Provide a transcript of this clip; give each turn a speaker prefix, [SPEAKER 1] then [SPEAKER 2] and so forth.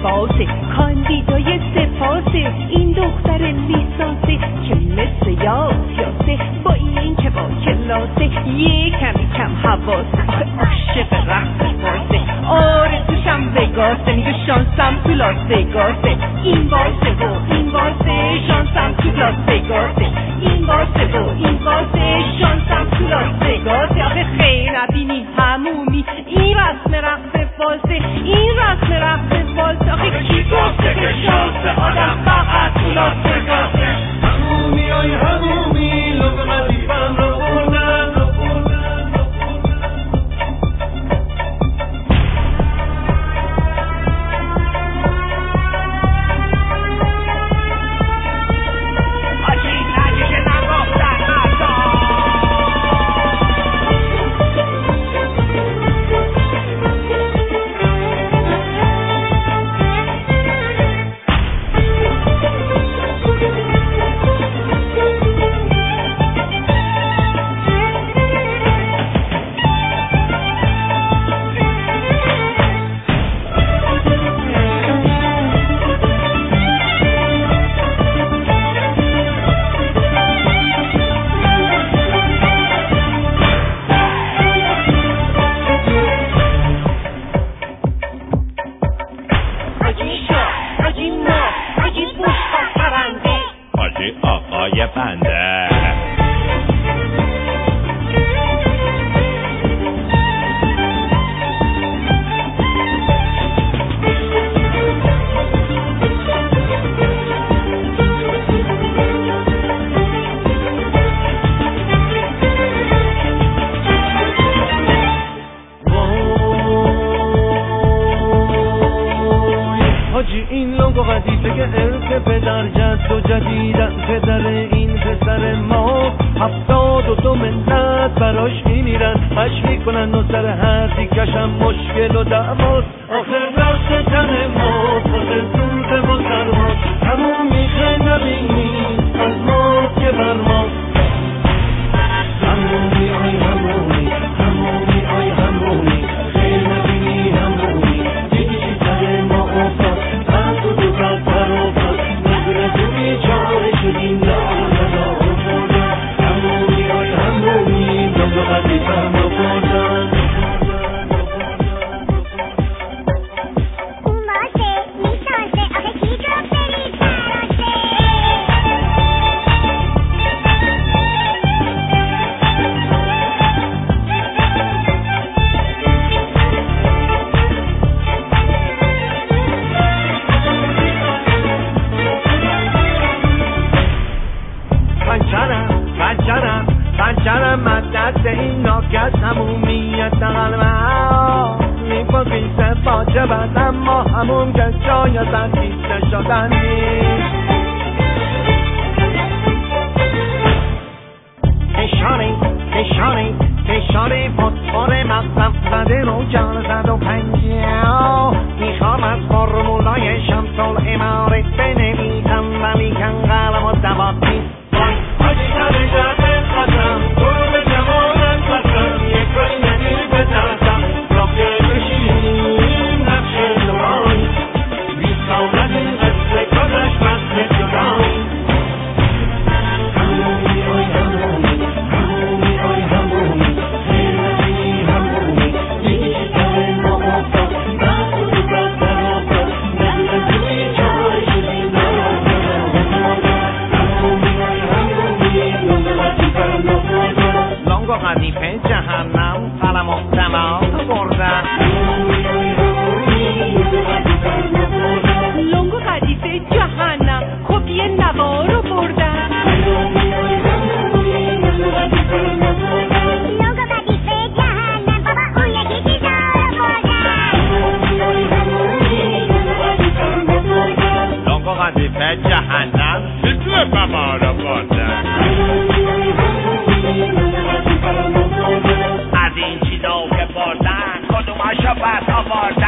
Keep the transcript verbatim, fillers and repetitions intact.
[SPEAKER 1] لباسه، کاندیدای سپاسه، این دختر لیسانسه که مثل یاسیاسه، با این که با کلاسه یه کمی کم حواسه، آخه عاشق رقصش بازه، آرزوشم وگاسه، میگه شانسم تو لاس وگاسه، این واسه و این واسه شانسم تو لاس وگاسه، این واسه و این واسه شانسم تو لاس وگاسه، آخه خیلی نبینی همومی این رسم رقص فالسه، این رسم رقص فالسه، آخه کی گفته که شانس آدم فقط تو لاس وگاسه؟
[SPEAKER 2] همومی آی همومی لب قدیبم رو بردن رو بردن
[SPEAKER 3] آجی نگه نگفتن حتی
[SPEAKER 4] آقای بنده
[SPEAKER 2] حاجی این لنگ و قدیفه که ارک پدر جد و جدیدن پدر این پسر ما، هفتاد و دو ملت براش میمیرن مش میکنن و سر هر دیگشم مشکل و دعواست، آخر رفت تن ما خود زود و سرماست، همون میخه نبینیم از ما که بر ماست، همونی آی همونی همونی آی همونی خیلی نبینی همونی دیگه سر ما افتاد از و دو بر پر افتاد نگره تو بیچاره شدیم لالا لا افتادن، همونی آی همونی لنگ و قدیفم رو بردن
[SPEAKER 5] این واسه لیسانسه، آخه کی گفته لیسانسه؟
[SPEAKER 2] پنچرم پنچرم پنچرم مدت این ناکس همومیت قلبم میپا بیسه باچه بد اما همون که جای زن بیسه شدن نیست، کشاری کشاری کشاری پتفار مستم زده رو جان زد و پنجاه، میخوام از فرمولای شمس الاماره بنویسم ولی کن قلم و دوات نیست، حاجی تبیجت قسم تو به جوانت قسم یک رای نمیر بترسم را که بشینیم نقش دورانی بی سالت قصه کدش بسته جدایی، همونی آی همونی همونی آی همونی خیلی نبینی همونی دیگه سر ما افتاد بس و دو بس در افتاد نگره توی چای شدیم لالا همونی آی همونی لنگ و قدیفم رو بردن
[SPEAKER 3] لنگ و قدیفه جهنم قلم و دماغ بردن،
[SPEAKER 1] لنگ و قدیفه جهنم خب یه نوارو بردن،
[SPEAKER 5] لنگ و قدیفه جهنم بابا اون یکی چیزا رو بردن،
[SPEAKER 4] لنگ و قدیفه جهنم سیتل بما رو بردن، از این چیزا که بردن کدومشو بس آوردن.